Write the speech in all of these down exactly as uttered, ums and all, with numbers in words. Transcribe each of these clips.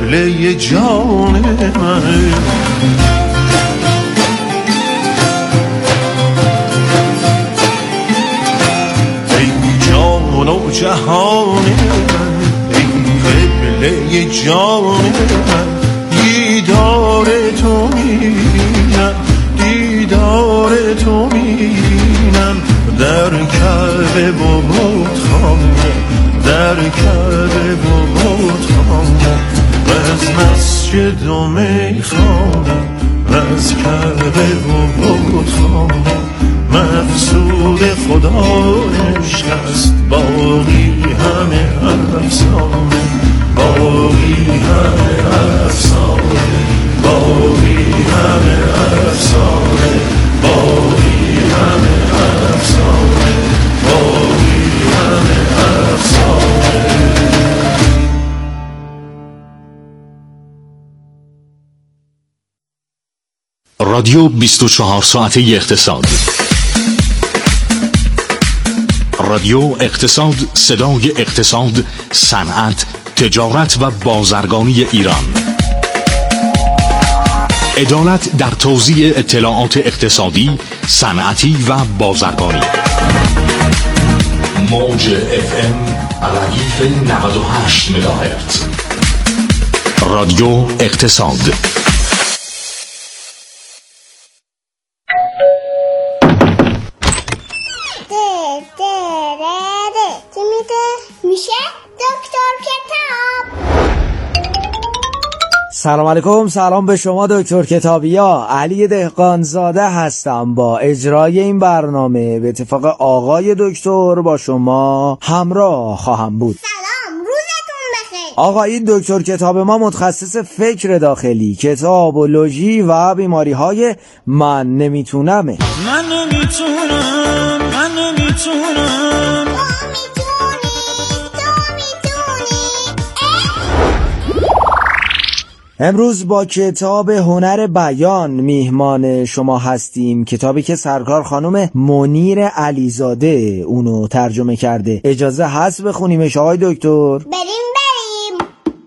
قبله جان من. ای جان و جهان من، ای قبله جان من، دیدار تو مینم، دیدار تو مینم، در کعبه و بتخانه، در کعبه و بتخانه، از مسجد و میخانه، از کعبه و بتخانه، مقصود خدا عشق است، باقی همه افسانه، باقی همه افسانه، باقی همه افسانه، باقی همه افسانه، باقی همه افسانه. رادیو بیست و چهار ساعته اقتصاد. رادیو اقتصاد، صدای اقتصاد، صنعت، تجارت و بازرگانی ایران. عدالت در توزیع اطلاعات اقتصادی، صنعتی و بازرگانی. موج اف ام ردیف نود و هشت مگاهرتز. رادیو اقتصاد. میشه دکتر کتاب. سلام علیکم، سلام به شما دکتر کتابیا. علی دهقانزاده هستم. با اجرای این برنامه به اتفاق آقای دکتر با شما همراه خواهم بود. سلام، روزتون بخیر. آقا این دکتر کتاب ما متخصص فکر داخلی، کتابولوژی و بیماری های من نمیتونمه. من نمیتونم، من نمیتونم. امروز با کتاب هنر بیان میهمان شما هستیم، کتابی که سرکار خانم منیر علیزاده اونو ترجمه کرده. اجازه هست بخونیمش آقای دکتر؟ بریم بریم.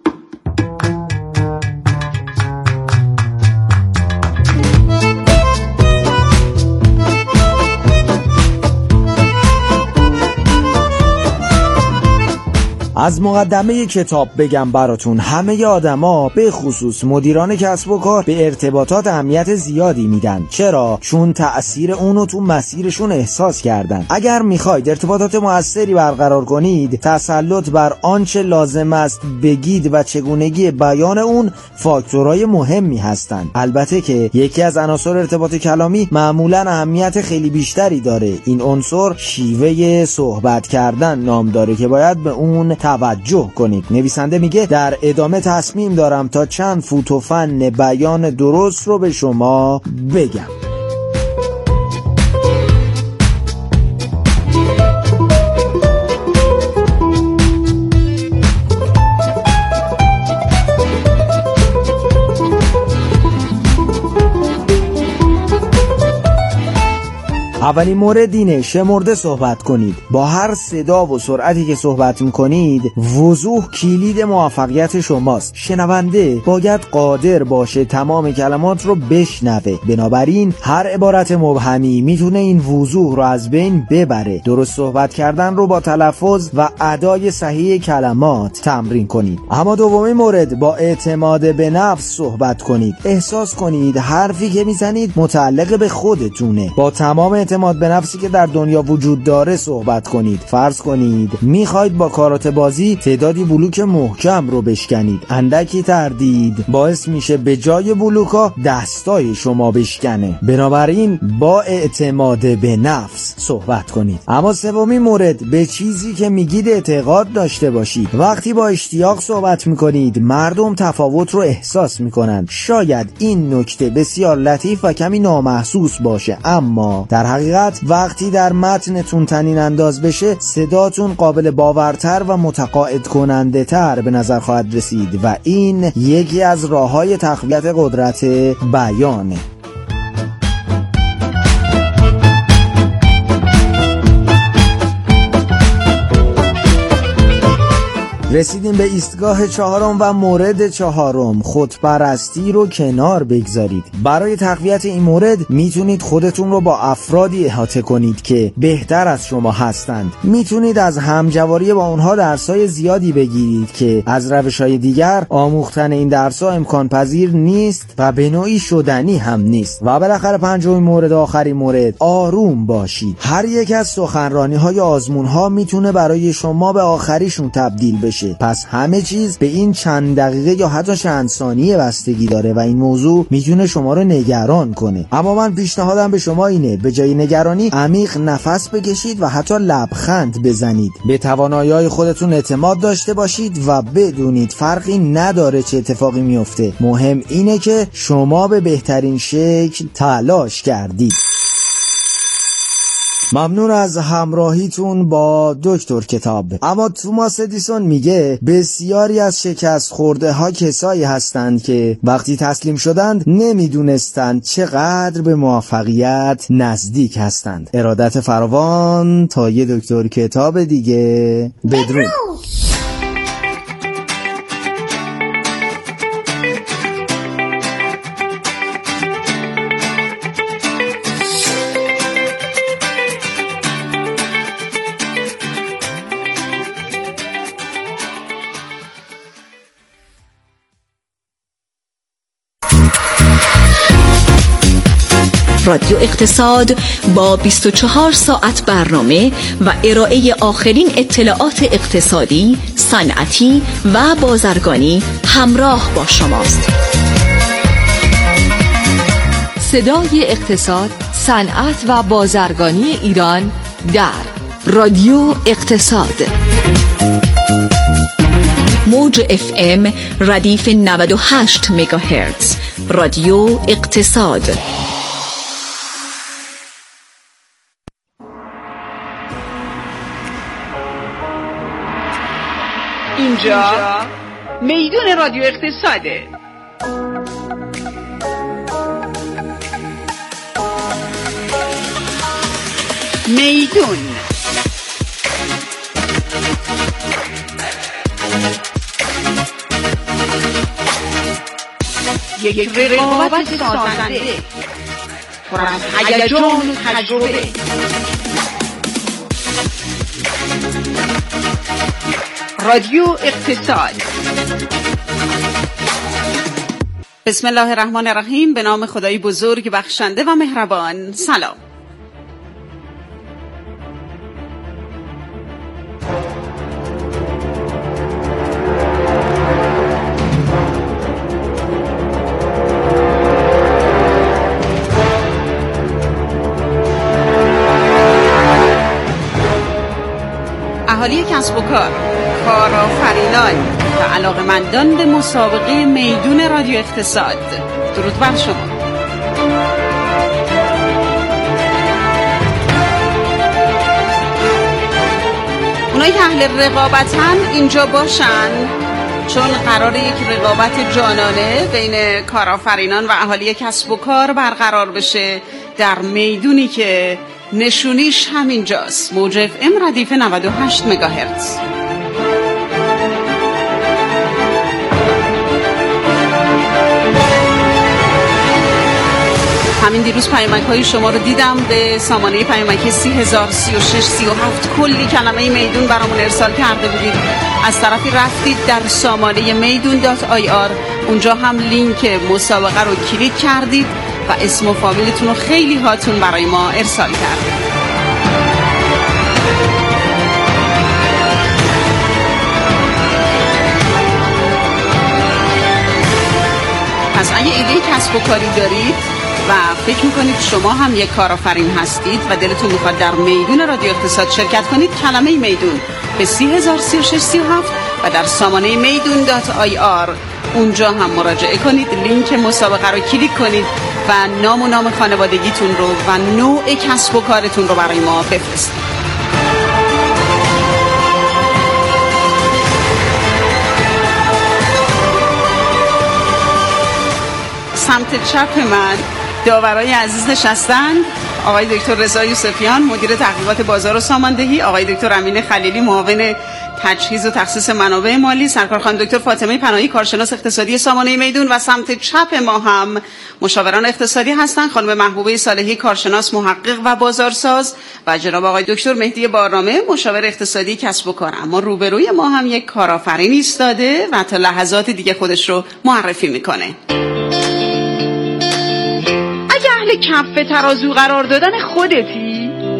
از مقدمه کتاب بگم براتون، همه آدما به خصوص مدیران کسب و کار به ارتباطات اهمیت زیادی میدن. چرا؟ چون تأثیر اونو تو مسیرشون احساس کردن. اگر میخواید ارتباطات موثری برقرار کنید، تسلط بر آنچه لازم است بگید و چگونگی بیان اون فاکتورهای مهمی هستند. البته که یکی از عناصر ارتباط کلامی معمولا اهمیت خیلی بیشتری داره. این عنصر شیوه صحبت کردن نام داره که باید به اون توجه کنید. نویسنده میگه در ادامه تصمیم دارم تا چند فوت و فن بیان درست رو به شما بگم. اولین مورد اینه شمرده صحبت کنید. با هر صدا و سرعتی که صحبت میکنید، وضوح کلید موفقیت شماست. شنونده باید قادر باشه تمام کلمات رو بشنوه. بنابراین هر عبارت مبهمی میتونه این وضوح رو از بین ببره. درست صحبت کردن رو با تلفظ و ادای صحیح کلمات تمرین کنید. اما دومین مورد، با اعتماد به نفس صحبت کنید. احساس کنید حرفی که میزنید متعلق به خودتونه. با تمام اعتماد به نفسی که در دنیا وجود داره صحبت کنید. فرض کنید میخواید با کارات بازی تعدادی بلوک محکم رو بشکنید. اندکی تردید باعث میشه به جای بلوکا دستای شما بشکنه. بنابراین با اعتماد به نفس صحبت کنید. اما سومین مورد، به چیزی که میگید اعتقاد داشته باشید. وقتی با اشتیاق صحبت میکنید، مردم تفاوت رو احساس میکنن. شاید این نکته بسیار لطیف و کمی نامحسوس باشه، اما در حقیقت وقتی در متنتون طنین انداز بشه، صداتون قابل باورتر و متقاعد کننده تر به نظر خواهد رسید و این یکی از راه‌های تقویت قدرت بیانه. رسیدیم به ایستگاه چهارم و مورد چهارم، خودپرستی رو کنار بگذارید. برای تقویت این مورد میتونید خودتون رو با افرادی احاطه کنید که بهتر از شما هستند. میتونید از همجواری با اونها درسای زیادی بگیرید که از روش‌های دیگر آموختن این درس‌ها امکان پذیر نیست و به نوعی شدنی هم نیست. و بالاخره پنجمین مورد، آخرین مورد، آروم باشید. هر یک از سخنرانی‌های آزمون‌ها میتونه برای شما به آخریشون تبدیل بشه. پس همه چیز به این چند دقیقه یا حتی چند ثانیه بستگی داره و این موضوع میتونه شما رو نگران کنه. اما من پیشنهادم به شما اینه به جای نگرانی عمیق نفس بکشید و حتی لبخند بزنید. به توانایی‌های خودتون اعتماد داشته باشید و بدونید فرقی نداره چه اتفاقی میفته. مهم اینه که شما به بهترین شکل تلاش کردید. ممنون از همراهیتون با دکتر کتاب. اما توماس ادیسون میگه بسیاری از شکست خورده ها کسایی هستند که وقتی تسلیم شدند نمیدونستند چقدر به موفقیت نزدیک هستند. ارادت فراوان تا یه دکتر کتاب دیگه. بدرود. رادیو اقتصاد با بیست و چهار ساعت برنامه و ارائه آخرین اطلاعات اقتصادی، صنعتی و بازرگانی همراه با شماست. صدای اقتصاد، صنعت و بازرگانی ایران در رادیو اقتصاد. موج اف ام ردیف نود و هشت مگاهرتز. رادیو اقتصاد. اینجا میدون رادیو اقتصاده. میدون یک رقابت سازنده پر از هیجان و تجربه. رادیو اقتصاد. بسم الله الرحمن الرحیم. به نام خدای بزرگ بخشنده و مهربان. سلام. اهالی کسب و کار، کارآفرینان و علاقه‌مندان به مسابقه میدون رادیو اقتصاد، درود بر شما. اونایی که اهل رقابتن اینجا باشن، چون قراره یک رقابت جانانه بین کارآفرینان و اهالی کسب و کار برقرار بشه در میدونی که نشونیش همینجاست. موج اف ام ردیف نود و هشت مگاهرتز. همین دیروز پیامک های شما رو دیدم به سامانه پیامکی سی هزار سی و شش سی و هفت کلی کلمه میدون برامون ارسال کرده بودید. از طرفی رفتید در سامانه میدون دات آی آر، اونجا هم لینک مسابقه رو کلیک کردید و اسم و فامیلتون رو خیلی هاتون برای ما ارسال کردید. پس اگه ایده کسب و کاری دارید و فکر میکنید شما هم یک کارآفرین هستید و دلتون میخواد در میدون رادیو اقتصاد شرکت کنید، کلمه میدون به سی هزار سی و شش سی و هفت و در سامانه میدون دات آی آر اونجا هم مراجعه کنید، لینک مسابقه رو کلیک کنید و نام و نام خانوادگیتون رو و نوع کسب و کارتون رو برای ما بفرستید. سمت چپ من داورای عزیز نشستند. آقای دکتر رضا یوسفیان مدیر تحقیقات بازار و ساماندهی، آقای دکتر امین خلیلی معاون تجهیز و تخصیص منابع مالی سرکار خانم دکتر فاطمه پناهی، کارشناس اقتصادی سامانه میدون، و سمت چپ ما هم مشاوران اقتصادی هستند، خانم محبوبه صالحی، کارشناس محقق و بازارساز، و جناب آقای دکتر مهدی بارنامه، مشاور اقتصادی کسب و کار. اما روبروی ما هم یک کارآفرین ایستاده و تا لحظات دیگه خودش رو معرفی میکنه. اگه اهل کف ترازو قرار دادن خودتی،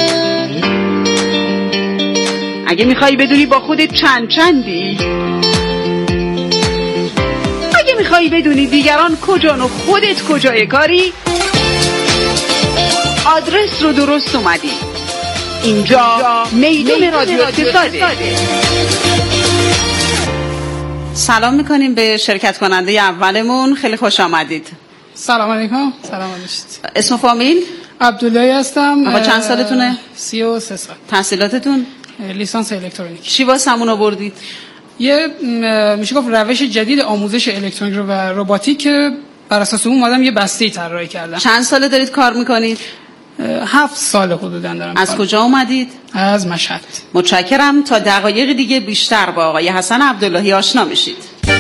اگه میخوای بدونی با خودت چند چندی، اگه میخوای بدونی دیگران کجان و خودت کجای کاری، آدرس رو درست اومدی. اینجا میدون رادیو اقتصاده. سلام میکنیم به شرکت کننده اولمون، خیلی خوش آمدید. سلام علیکم. سلام علیکم. اسم و فامیل؟ عبداللهی هستم. آقا چند سالتونه؟ سی و سه سال. تحصیلاتتون؟ لیسانس الکترونیک. چی واسه همون آوردید؟ یه میشه گفت روش جدید آموزش الکترونیک و رباتیک، بر اساس اون اومدم یه بسته‌ای طراحی کردم. چند ساله دارید کار میکنید؟ هفت سال حدوداً دارم. از کجا اومدید؟ از مشهد. متشکرم. تا دقایق دیگه بیشتر با آقای حسن عبداللهی آشنا میشید.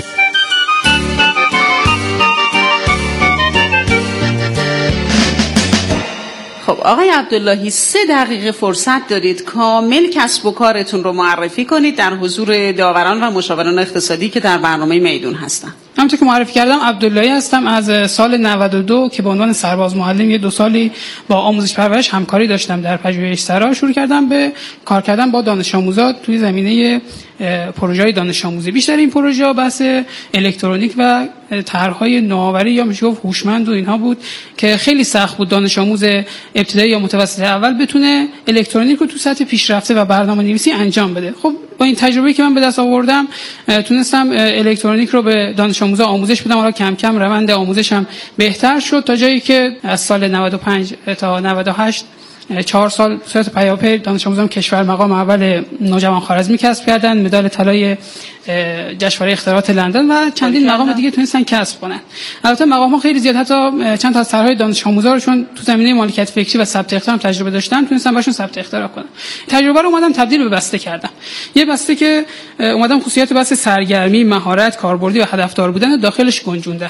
خب آقای عبداللهی، سه دقیقه فرصت دارید کامل کسب و کارتون رو معرفی کنید در حضور داوران و مشاوران اقتصادی که در برنامه میدون هستن. همونطور که معرفی کردم عبداللهی هستم. از سال نود و دو که به عنوان سرباز معلم یه دو سالی با آموزش پرورش همکاری داشتم در پژوهشسرا، شروع کردم به کار کردن با دانش آموزا توی زمینه پروژه‌های دانش آموزی. بیشتر این پروژه‌ها بحث الکترونیک و طرح‌های نوآوری یا میشه گفت هوشمند و اینها بود که خیلی سخت بود دانش آموز ابتدایی یا متوسط اول بتونه الکترونیک رو تو سطح پیشرفته و برنامه‌نویسی انجام بده. خب با این تجربه‌ای که من به دست آوردم تونستم الکترونیک رو به دانش آموزا آموزش بدم. حالا کم کم روند آموزشم بهتر شد تا جایی که از سال نود و پنج تا نود و هشت چهار سال صورت پیاپی دانش آموزان کشور مقام اول نوجوان خوارزمی کسب کردن، مدال طلای جشنواره اختراعات لندن و چندین مقام دیگه تونستن کسب کنن. البته مقام‌ها خیلی زیاد، حتی چند تا از طرح‌های دانش آموزا رو چون تو زمینه مالکیت فکری و ثبت اختراع تجربه داشتم تونستم باشون ثبت اختراع کنم. تجربه رو اومدم تبدیل به بسته کردم. یه بسته که اومدم خصوصیات بحث سرگرمی، مهارت، کاربردی و هدفدار بودن داخلش گنجوندم.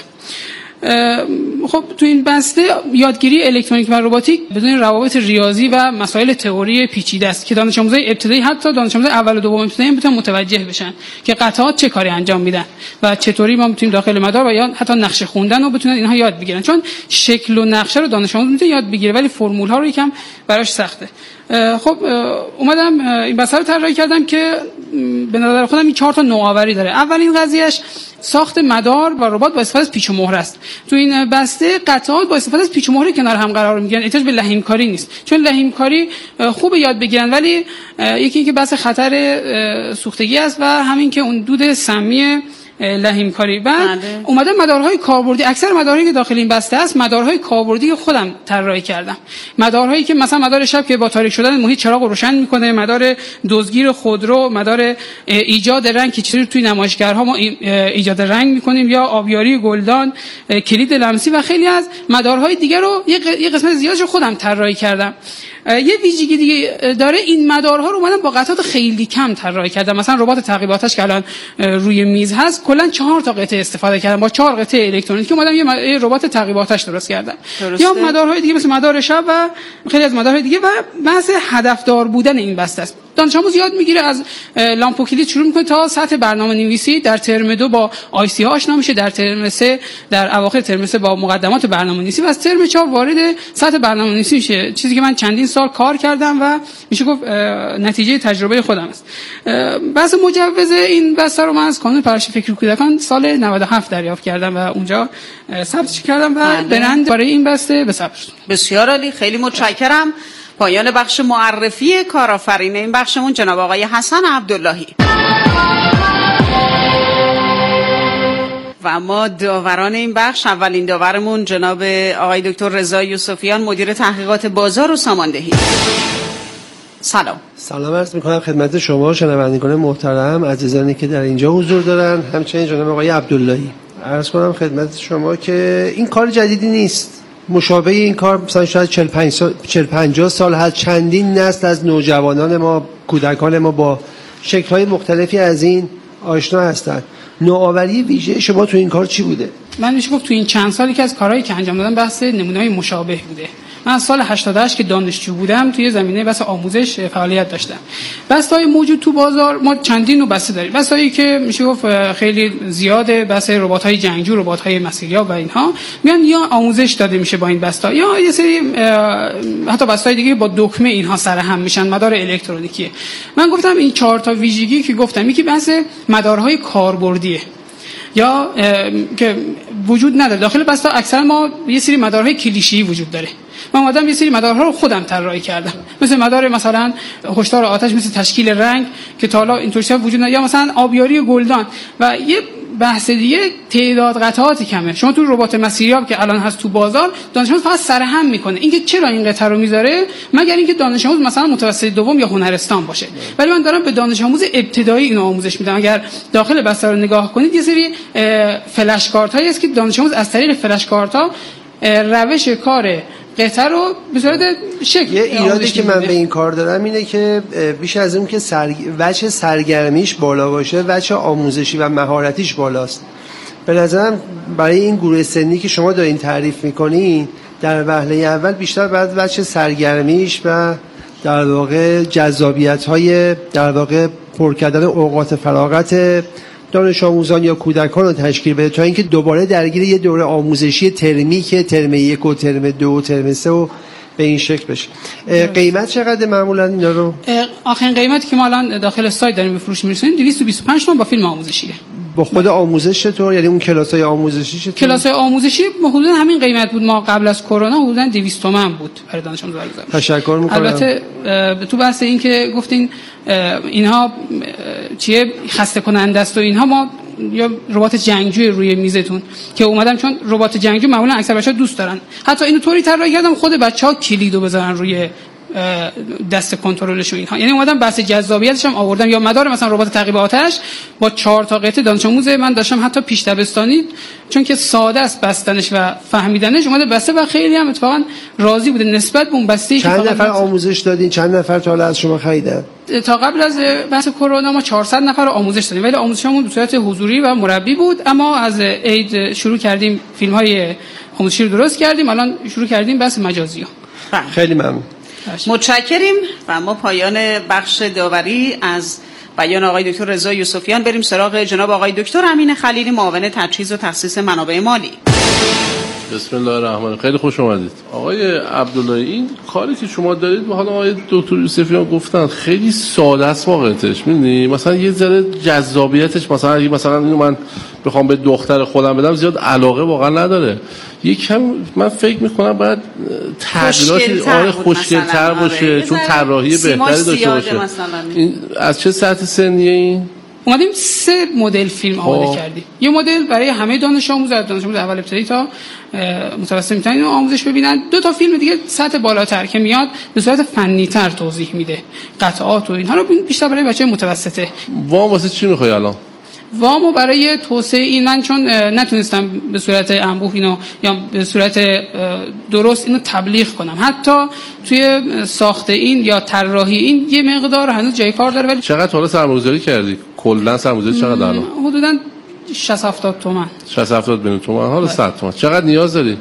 خب تو این بسته یادگیری الکترونیک و رباتیک بدون روابط ریاضی و مسائل تئوری پیچیده است که دانش آموزای ابتدایی حتی دانش آموزای اول و دوم ابتدایی هم بتونن متوجه بشن که قطعات چه کاری انجام میدن و چطوری ما میتونیم داخل مدار و یا حتی نقشه خوندن رو بتونن اینها یاد بگیرن، چون شکل و نقشه رو دانش آموز میتونه یاد بگیره ولی فرمول ها رو یکم براش سخته. خب اومدم این بسته رو طراحی کردم که به نظر خودم این چهار تا نوآوری داره. اولین قضیهش ساخت مدار و ربات با استفاده از پیچ و مهره است. تو این بسته قطعات با استفاده از پیچ و مهره کنار هم قرار میگیرن، احتیاج به لحیم کاری نیست، چون لحیم کاری خوب یاد بگیرن ولی یکی اینکه بحث خطر سوختگی است و همین که اون دود سمی لحیم کاری. بعد اومدم مدارهای کاربردی، اکثر مدارهایی که داخل این بسته است مدارهای کاربردی که خودم طراحی کردم، مدارهایی که مثلا مدار شب که با تاریک شدن محیط چراغ روشن میکنه، مدار دزدگیر خودرو، مدار ایجاد رنگ که چطوری توی نمایشگرها ما ایجاد رنگ میکنیم، یا آبیاری گلدان، کلید لمسی و خیلی از مدارهای دیگه رو یه قسمت زیادش رو خودم طراحی کردم. یه ویژگی دیگه داره، این مدارها رو اومدم با قطعات خیلی کم طراحی کردم. مثلا ربات تعقیباتش که الان روی میز هست کلا چهار تا قطعه استفاده کردم، با چهار قطعه الکترونیکی اومدم یه, مد... یه ربات تعقیباتش درست کردم. درسته. یا مدارهای دیگه مثل مدار شب و خیلی از مدارهای دیگه و بحث هدفدار بودن این بسته است. دانش آموز یاد میگیره از لامپ و کلید شروع میکنه تا سطح برنامه‌نویسی. در ترم دو با آی سی ها آشنا میشه، در ترم سه در اواخر ترم سه با مقدمات برنامه‌نویسی و از ترم چهار وارد سطح برنامه‌نویسی میشه، چیزی که من چندین سال کار کردم و میشه گفت نتیجه تجربه خودم است. بحث مجوز این بسته رو من از کانون پرورش فکری کودکان سال نود و هفت دریافت کردم و اونجا ثبتش کردم و برند برای این بسته به ثبت شد. بسیار عالی، خیلی متشکرم. پایان بخش معرفی کارآفرین این بخشمون جناب آقای حسن عبداللهی. و ما داوران این بخش، اولین داورمون جناب آقای دکتر رضا یوسفیان، مدیر تحقیقات بازار و ساماندهی. سلام. سلام عرض می‌کنم خدمت شما شنوندگان محترم، عزیزانی که در اینجا حضور دارن، همچنین جناب آقای عبداللهی. عرض کنم خدمت شما که این کار جدیدی نیست. مشابه این کار مثلا شاید چهل پنجاه سال هست. چندین نسل از نوجوانان ما، کودکان ما با شکل‌های مختلفی از این آشنا هستند. نوآوری ویژه شما تو این کار چی بوده؟ من میشه گفت تو این چند سالی که از کارهایی که انجام دادم بحث نمونه‌های مشابه بوده. من از سال هشتاد و هشت که دانشجو بودم توی زمینه بحث آموزش فعالیت داشتم. بحث‌های موجود تو بازار ما چندین نوع بحث داریم. بحث‌هایی که میشه گفت خیلی زیاده، بحث ربات‌های جنگجو، ربات‌های مسیریاب و اینها میان یا آموزش داده میشه با این بحث‌ها، یا یه سری حتی بحث‌های دیگه با دکمه اینها سر هم میشن، مدار الکترونیکیه. من گفتم این چهار تا ویژگی که گفتم، یکی بحث مدارهای کاربردیه یا که وجود نداره داخل بستا. اکثرا ما یه سری مدارهای کلیشه‌ای وجود داره. من اومدم یه سری مدارها رو خودم طراحی کردم، مثل مدار مثلا هشدار آتش، مثل تشکیل رنگ که تا حالا اینطوری وجود نداره، یا مثلا آبیاری گلدان. و یه بحث دیگه تعداد قطعات کمه. شما تو ربات مسیریاب که الان هست تو بازار، دانش آموز فقط سرهم میکنه. اینکه چرا این قطعه رو میذاره مگر اینکه دانش آموز مثلا متوسط دوم یا هنرستان باشه. ولی من دارم به دانش آموز ابتدایی اینو آموزش میدم. اگر داخل بسته رو نگاه کنید یه سری فلش کارت هایی هست که دانش آموز از طریق فلش کارت ها روش کار قطعه رو به صورت شکل. یه ایرادی که من به این کار دارم اینه که بیش از اون که سر... وجه سرگرمیش بالا باشه، وجه آموزشی و مهارتیش بالاست. به نظرم برای این گروه سنی که شما دارین تعریف میکنین در وهله اول بیشتر باید وجه سرگرمیش و در واقع جذابیت‌های در واقع پر کردن اوقات فراغت دانش آموزان یا کودکان رو تشکیل بده، تا اینکه دوباره درگیر یه دوره آموزشی ترمی که ترم یک و ترم دو و ترم سه و به این شکل بشه. قیمت چقدر معمولا اینا رو؟ آخرین قیمتی که ما الان داخل سایت داریم به فروش می‌رسونیم دویست و بیست و پنج تومان با فیلم آموزشیه. با خود آموزش چطور؟ یعنی اون کلاس‌های آموزشی چطور؟ کلاس‌های آموزشی حدود همین قیمت بود. ما قبل از کرونا حدود دویست تومان بود برای دانش آموز برگزار. تشکر می‌کنم. البته تو بحث این که گفتین اینها چیه خسته کننده است و اینها، ما یا ربات جنگجوی روی میزتون که اومدم، چون ربات جنگجو معمولا اکثر بچه‌ها دوست دارن، حتی اینو طوری طراحی کردم خود بچه‌ها کلیدو بذارن روی دست کنترلش و اینها. یعنی اومدم بحث جذابیتش هم آوردم. یا مدار مثلا ربات تعقیب آتش با چهار تا قطعه دانش آموز من داشتم حتی پیش دبستانی، چون که ساده است بستنش و فهمیدنش، اومده بسته و خیلی هم اتفاقا راضی بوده نسبت به اون بسته‌ای که چند نفر آموزش دادین؟ چند نفر تا حالا از شما خریدن؟ تا قبل از بحث کرونا ما چهارصد نفر رو آموزش دادیم، ولی آموزشمون به صورت حضوری و مربی بود. اما از عید شروع کردیم فیلم‌های آموزشی رو درست کردیم، الان شروع کردیم بحث مجازی‌ها. خیلی ممنون. متشکریم. و ما پایان بخش داوری از بیان آقای دکتر رضا یوسفیان بریم سراغ جناب آقای دکتر امین خلیلی، معاون تجهیز و تخصیص منابع مالی. بسم الله الرحمن الرحیم. خیلی خوش اومدید آقای عبداللهی. این کاری که شما دارید، حالا آقای دکتر یوسفیان گفتن خیلی ساده است واقعیتش. می‌دونی مثلا یه ذره جذابیتش، مثلا اگه مثلا اینو من بخوام به دختر خودم بدم زیاد علاقه واقعا نداره. یکم من فکر می‌کنم باید تغییراتی آره خوشگل‌تر باشه، آره. چون طراحی بهتری داشته باشه. این از چه سطح سنیه این؟ اومدیم سه مدل فیلم آماده کردیم. یه مدل برای همه دانش آموز، از دانش آموز اول ابتدایی تا متوسط میتونن اینو آموزش ببینن. دو تا فیلم دیگه سطح بالاتر که میاد به صورت فنی‌تر توضیح میده قطعات و اینها رو، بیشتر برای بچه متوسطه. وام واسه چی میخوای الان؟ وامو برای توسعه این، من چون نتونستم به صورت انبوه اینو یا به صورت درست اینو تبلیغ کنم، حتی توی ساخت این یا طراحی این یه مقدار هنوز جای کار داره. ولی چقدر حالا سرمایه‌گذاری کردی؟ کلا سرمایه‌گذاری چقدر الان؟ حدوداً شصت هفتاد تومن. شصت هفتاد میلیون تومان. حالا صد تومن. چقدر نیاز داری؟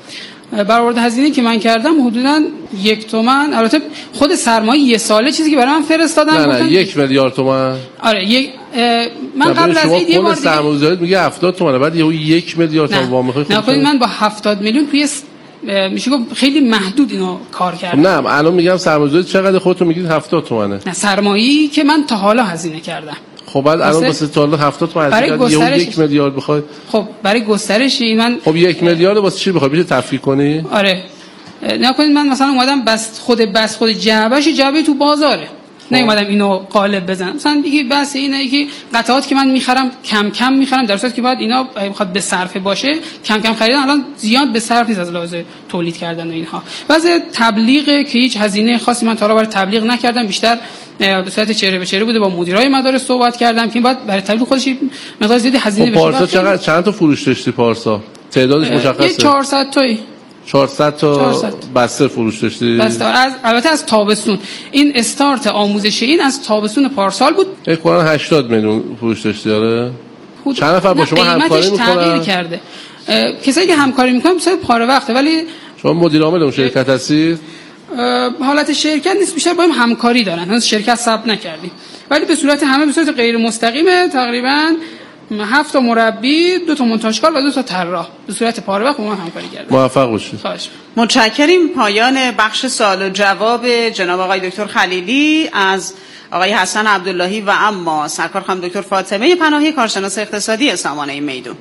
برآورد هزینه که من کردم حدوداً یک تومن. البته خود سرمایه یه ساله چیزی که برای من فرستادن نه نه یک میلیارد تومان. آره یک من قبل از این یه بار دیگه سرمایه‌گذاری میگه هفتاد تومانه، بعد یهو یک میلیارد تومان وام میخوای. نه خودم من با هفتاد میلیون توی میشه گفت خیلی محدود اینو کار کردم. نه الان میگم سرمایه‌گذاری چقدر خودتون میگید هفتاد تومانه. نه سرمایه‌ای که من تا حالا هزینه کردم. خب بعد الان واسه تا حالا هفتاد تومن هزینه کردی، یهو یک میلیارد بخوای. خب برای گسترش این من خب یک میلیارد واسه چی بخوای؟ میشه تفکیک کنی؟ آره نکنید من مثلا اومدم بس خود بس خود جعبهش جعبه تو بازاره، نه اومدم اینو قالب بزنم. مثلا دیگه بس اینه که قطعات که من میخرم کم کم میخرم، در صورتی که باید اینا بخواد به صرفه باشه کم کم خریدن الان زیاد به صرف نیست از لحاظ تولید کردن و اینها. واسه تبلیغ که هیچ هزینه خاصی من تا حالا برای تبلیغ نکردم، بیشتر به صورت چهره به چهره بوده، با مدیرای مدارس صحبت کردم که بعد برای تبلیغ خودش مقدار زیادی هزینه بشه. پارسا چقدر چند تا فروش داشتی پارسا؟ تعدادش مشخصه؟ یه چهارصد تایی. چهارصد تا چهارصد. بسته فروش داشتی؟ بسته از البته از تابستون. این استارت آموزش این از تابستون پارسال بود. فکر کنم هشتاد میلیون فروش داشتی. آره چند نفر با شما همکاری میکنن؟ تغییر کرده. کسایی که همکاری میکنن بسیار پاره وقته، ولی شما مدیر عامل اون شرکت هستید؟ حالت شرکت نیست، بیشتر با هم همکاری دارن. هنوز شرکت ثبت نکردیم، ولی به صورت همه به صورت غیر مستقیمه. تقریبا هفت تا مربی، دو تا مونتاژکار و دو تا طراح به صورت پاره وقت با ما همکاری کردن. موفق باشید. خواهش. متشکریم. پایان بخش سوال و جواب جناب آقای دکتر خلیلی از آقای حسن عبداللهی و اما سرکار خانم دکتر فاطمه پناهی، کارشناس اقتصادی سامانه میدون.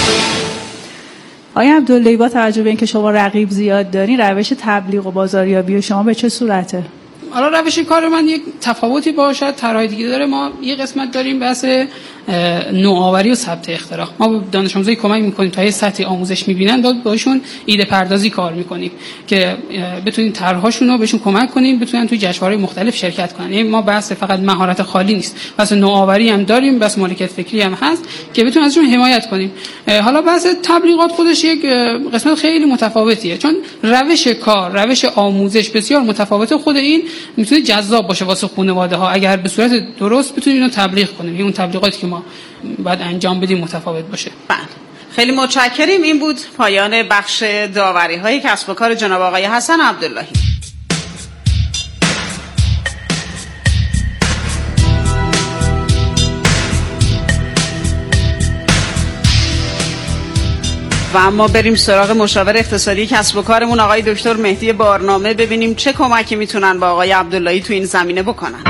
آقای عبداللهی، با توجه به اینکه شما رقیب زیاد دارین، روش تبلیغ و بازاریابی شما به چه صورته؟ حالا روش کار من یک تفاوتی باشد، طرحهای دیگه داره. ما یه قسمت داریم بحث نوآوری و ثبت اختراع. ما به دانش آموزایی کمک میکنیم تا یه سطح آموزش میبینن، بعد باشون ایده پردازی کار میکنیم که بتونیم طرحهاشون رو بهشون کمک کنیم بتونن توی جشنواره‌های مختلف شرکت کنن. یعنی ما بحث فقط مهارت خالی نیست، بحث نوآوری هم داریم، بحث مالکیت فکری هم هست که بتونیم ازشون حمایت کنیم. حالا بحث تبلیغات خودش یک قسمت خیلی متفاوتیه، چون روش کار، روش آموزش بسیار متفاوته. خود این میتونه جذاب باشه واسه خانواده‌ها اگر به صورت درست بتونیم اینو تبلیغ کنیم. اون تبلیغاتی که ما بعد انجام بدیم متفاوت باشه. بله، خیلی متشکریم. این بود پایان بخش داوری‌های کسب و کار جناب آقای حسن عبداللهی. و اما بریم سراغ مشاور اقتصادی کسب و کارمون آقای دکتر مهدی بارنامه، ببینیم چه کمکی میتونن با آقای عبداللهی تو این زمینه بکنن.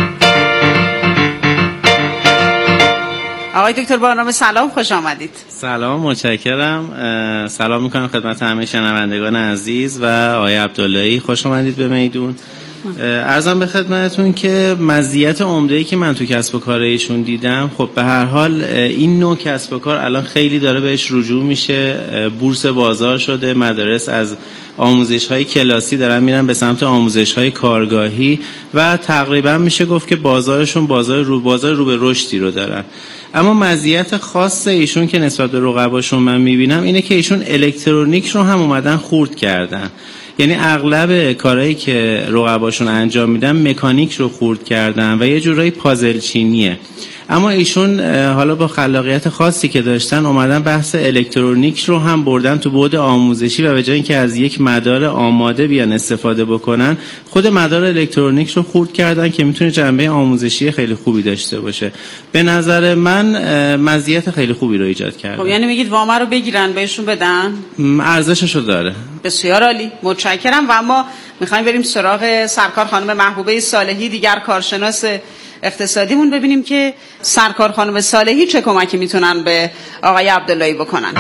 آقای دکتر بارنامه سلام، خوش آمدید. سلام، متشکرم. سلام میکنم خدمت همه شنوندگان عزیز و آقای عبداللهی، خوش آمدید به میدون. عرضم به خدمتتون که مزیت عمده‌ای که من تو کسب و کار ایشون دیدم، خب به هر حال این نوع کسب و کار الان خیلی داره بهش رجوع میشه، بورس بازار شده، مدارس از آموزش‌های کلاسی دارن میرن به سمت آموزش‌های کارگاهی و تقریبا میشه گفت که بازارشون بازار رو بازار رو به رشدی رو دارن. اما مزیت خاص ایشون که نسبت به رقباشون من میبینم اینه که ایشون الکترونیک رو هم اومدن خورد کردن. یعنی اغلب کارهایی که رقباشون انجام میدن مکانیک رو خورد کردن و یه جورایی پازل چینیه. اما ایشون حالا با خلاقیت خاصی که داشتن اومدن بحث الکترونیک رو هم بردن تو بعد آموزشی و به جای اینکه از یک مدار آماده بیان استفاده بکنن، خود مدار الکترونیک رو خورد کردن که میتونه جنبه آموزشی خیلی خوبی داشته باشه. به نظر من مزیت خیلی خوبی رو ایجاد کرده. خب یعنی میگید وامه رو بگیرن بهشون بدن؟ ارزشش رو داره. بسیار عالی، متشکرم. و اما میخوایم بریم سراغ سرکار خانم محبوبه صالحی، دیگر کارشناس اقتصادیمون، ببینیم که سرکار خانم صالحی چه کمکی میتونن به آقای عبداللهی بکنن.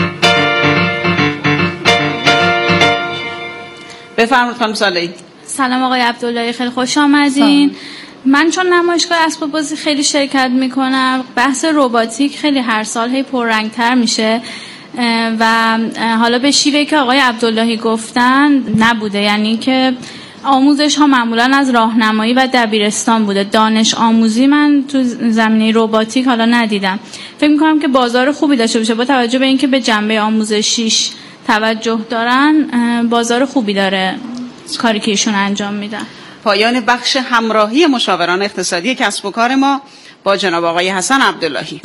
بفرمایید خانم صالحی. سلام آقای عبداللهی، خیلی خوش آمدین. من چون نمایشگاه اسباب بازی خیلی شرکت میکنم، بحث رباتیک خیلی هر سال هی پررنگتر میشه و حالا به شیوهی که آقای عبداللهی گفتن نبوده، یعنی که آموزش ها معمولا از راهنمایی و دبیرستان بوده. دانش آموزی من تو زمینه رباتیک حالا ندیدم. فکر میکنم که بازار خوبی داشته باشه، با توجه به اینکه به جنبه آموزشیش توجه دارن، بازار خوبی داره کاری که ایشون انجام میدن. پایان بخش همراهی مشاوران اقتصادی کسب و کار ما با جناب آقای حسن عبداللهی.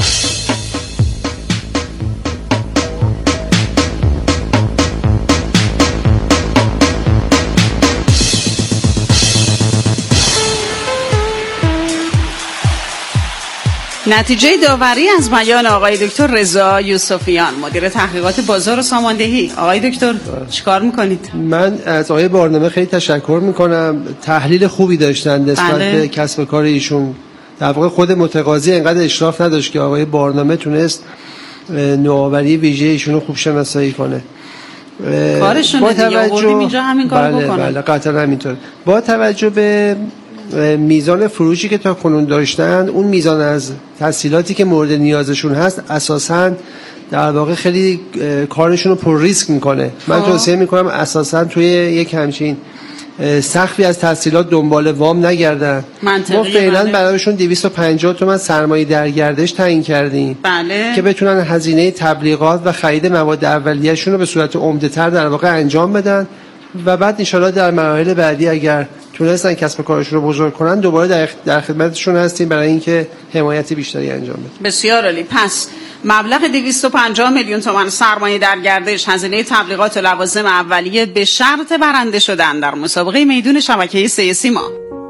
نتیجه داوری از بیان آقای دکتر رضا یوسفیان، مدیر تحقیقات بازار و ساماندهی. آقای دکتر چیکار میکنید؟ من از آقای بارنامه خیلی تشکر میکنم، تحلیل خوبی داشتن نسبت بله. به کسب و کار ایشون. در واقع خود متقاضی انقدر اشراف نداشت که آقای بارنامه تونست نوآوری ویژه ایشون رو خوب شناسایی کنه. کارشونه دیگه، آوردیم اینجا همین کار بله بکنن. بله قطعا همینطور. با توجه به میزان فروشی که تا کنون داشتن، اون میزان از تحصیلاتی که مورد نیازشون هست، اساساً در واقع خیلی کارشون رو پر ریسک میکنه. من توصیه میکنم اساساً توی یک همچین سقفی از تحصیلات دنبال وام نگردن. ما فعلا برایشون دویست و پنجاه تومن سرمایه در گردش تعیین کردیم. بله. که بتونن هزینه تبلیغات و خرید مواد اولیه‌شون رو به صورت عمده‌تر در واقع انجام بدن و بعد ان شاءالله در مراحل بعدی اگر تونستن کسب و کارشون رو بزرگ کنن دوباره در در خدمتشون هستیم برای اینکه حمایت بیشتری انجام بدیم. بسیار عالی. پس مبلغ دویست و پنجاه میلیون تومان سرمایه در گردش، هزینه تبلیغات و لوازم اولیه به شرط برنده شدن در مسابقه میدون شبکه سه سیما.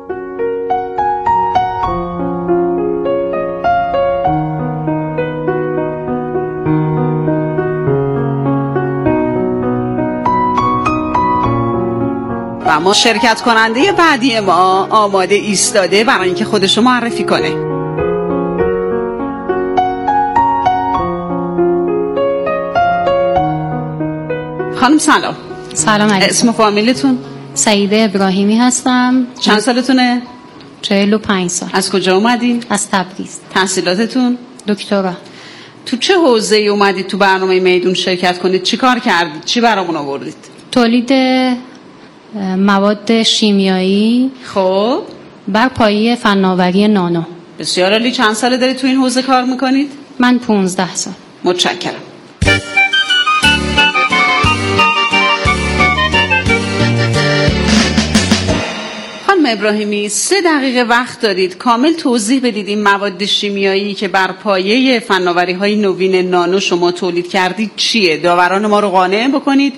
و ما شرکت کننده بعدی ما آماده ایستاده برای اینکه خودشو معرفی کنه. خانم سلام. سلام علیکم. اسم و فامیلتون؟ سعیده ابراهیمی هستم. چند سالتونه؟ چهل و پنج سال. از کجا اومدین؟ از تبریز. تحصیلاتتون؟ دکترا. تو چه حوزه‌ای اومدید تو برنامه میدون شرکت کنید؟ چی کار کردید؟ چی برامون آوردید؟ تولید مواد شیمیایی. خب بر پایه فناوری نانو. بسیار عالی. چند ساله دارید تو این حوزه کار میکنید؟ من پونزده سال. متشکرم. خانم ابراهیمی سه دقیقه وقت دارید کامل توضیح بدید این مواد شیمیایی که بر پایه فناوری‌های نوین نانو شما تولید کردید چیه؟ داوران ما رو قانع بکنید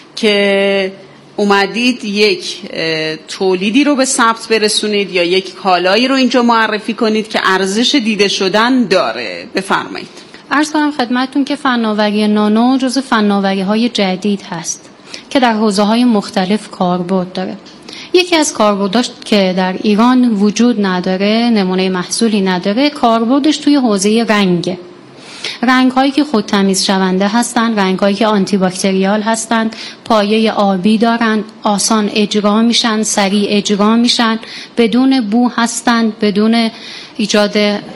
که اومدید یک تولیدی رو به ثبت برسونید یا یک کالایی رو اینجا معرفی کنید که ارزش دیده شدن داره. بفرمایید. عرض کنم خدمتتون که فناوری نانو جزو فناوری‌های جدید هست که در حوزه‌های مختلف کاربرد داره. یکی از کاربرداش که در ایران وجود نداره، نمونه محصولی نداره، کاربردش توی حوزه رنگه. رنگ هایی که خودتمیز شونده هستند، رنگ هایی که آنتی باکتریال هستند، پایه آبی دارند، آسان اجرا میشن، سریع اجرا میشن، بدون بو هستند، بدون ایجاد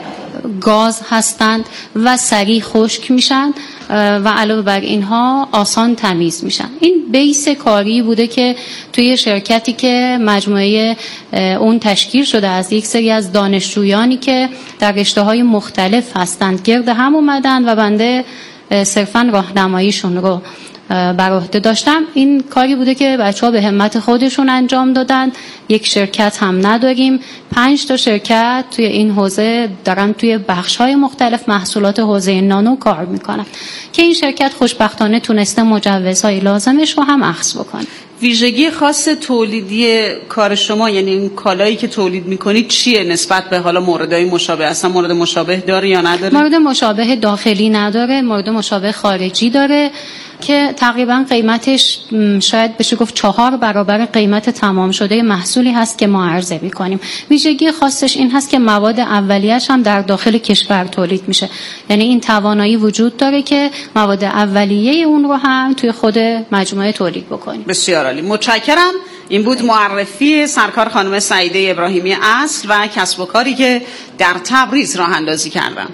گاز هستند و سریع خشک میشن و علاوه بر اینها آسان تمیز میشن. این بیس کاری بوده که توی شرکتی که مجموعه اون تشکیل شده از یک سری از دانشجویانی که در رشته‌های مختلف هستند گرد هم اومدن و بنده صرفاً راهنماییشون رو بر عهده داشتم. این کاری بوده که بچه‌ها به همت خودشون انجام دادن. یک شرکت هم نداریم، پنج تا شرکت توی این حوزه دارن توی بخش‌های مختلف محصولات حوزه نانو کار میکنن که این شرکت خوشبختانه تونسته مجوزهای لازمش رو هم اخذ بکنه. ویژگی خاص تولیدی کار شما، یعنی این کالایی که تولید میکنید چیه نسبت به حالا موردهای مشابه؟ اصلا مورد مشابه داره یا نداره؟ مورد مشابه داخلی نداره، مورد مشابه خارجی داره که تقریبا قیمتش شاید بشه گفت چهار برابر قیمت تمام شده محصولی هست که ما عرضه می‌کنیم. ویژگی خاصش این هست که مواد اولیه‌اش هم در داخل کشور تولید میشه، یعنی این توانایی وجود داره که مواد اولیه اون رو هم توی خود مجموعه تولید بکنیم. بسیار عالی، متشکرم. این بود معرفی سرکار خانم سعیده ابراهیمی اصل و کسب و کاری که در تبریز راه اندازی کردن.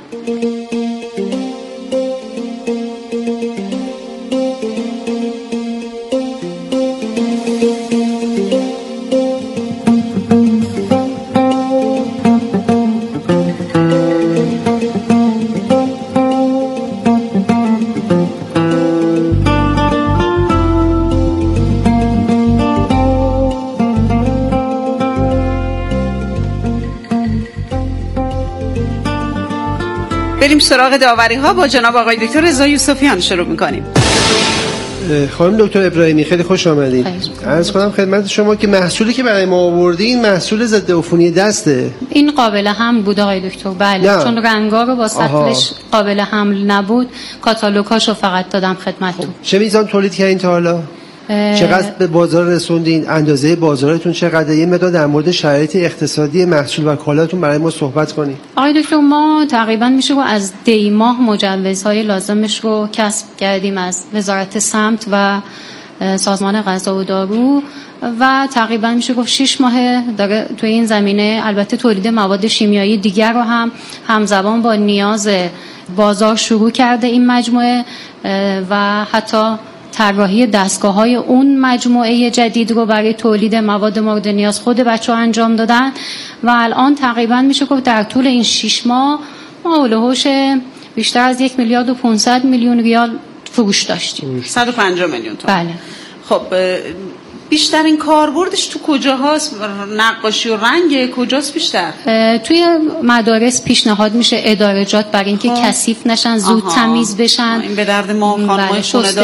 بریم سراغ داوری ها. با جناب آقای دکتر رضا یوسفیان شروع میکنیم. خانم دکتر ابراهیمی خیلی خوش آمدید. عرض کنم خدمت شما که محصولی که برای ما آوردین محصول ضد عفونی دسته. این قابل حمل بود آقای دکتر؟ بله نه. چون رنگا رو با سطلش قابل حمل نبود کاتالوگاشو فقط دادم خدمتتون. چه میزان تولید کردین تا حالا؟ چقدر به بازار رسوندین؟ اندازه بازارتون چقدره؟ یه مقدار در مورد شرایط اقتصادی محصول و کالاتون برای ما صحبت کنید. آقای دکتر ما تقریبا میشه گفت از دی ماه مجوزهای لازمش رو کسب کردیم از وزارت سمت و سازمان غذا و دارو و تقریبا میشه گفت شش ماه داره توی این زمینه البته تولید مواد شیمیایی دیگر رو هم همزمان با نیاز بازار شروع کرده این مجموعه و حتی طراحی دستگاه‌های اون مجموعه جدید رو برای تولید مواد مورد نیاز خود بچه‌ها انجام دادن و الان تقریبا میشه گفت در طول این شش ماه ما هولوحوش بیشتر از یک میلیارد و پانصد میلیون ریال فروش داشتیم. صد و پنجاه میلیون تومان. بله. خب بیشترین کاربردش تو کجاهاست؟ نقاشی و رنگ کجاست بیشتر؟ توی مدارس پیشنهاد میشه ادارجات برای اینکه کثیف نشن، زود تمیز بشن. این به درد ما خانم‌های خونه‌دار